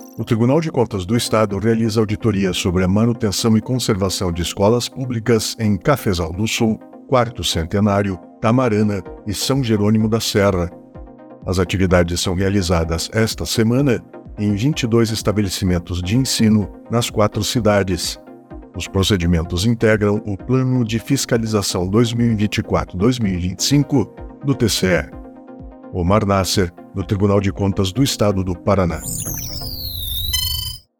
O Tribunal de Contas do Estado realiza auditoria sobre a manutenção e conservação de escolas públicas em Cafezal do Sul, Quarto Centenário, Tamarana e São Jerônimo da Serra. As atividades são realizadas esta semana em 22 estabelecimentos de ensino nas 4 cidades. Os procedimentos integram o Plano de Fiscalização 2024-2025 do TCE. Omar Nasser, do Tribunal de Contas do Estado do Paraná.